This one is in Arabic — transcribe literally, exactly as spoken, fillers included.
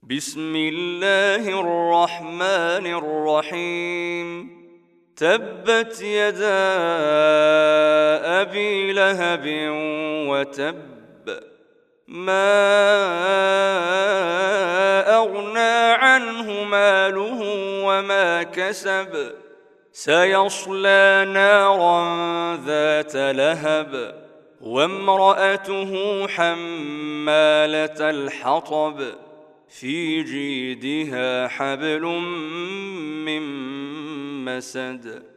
بسم الله الرحمن الرحيم تبت يدا أبي لهب وتب ما أغنى عنه ماله وما كسب سيصلى نارا ذات لهب وامرأته حمالة الحطب في جيدها حبل من مسد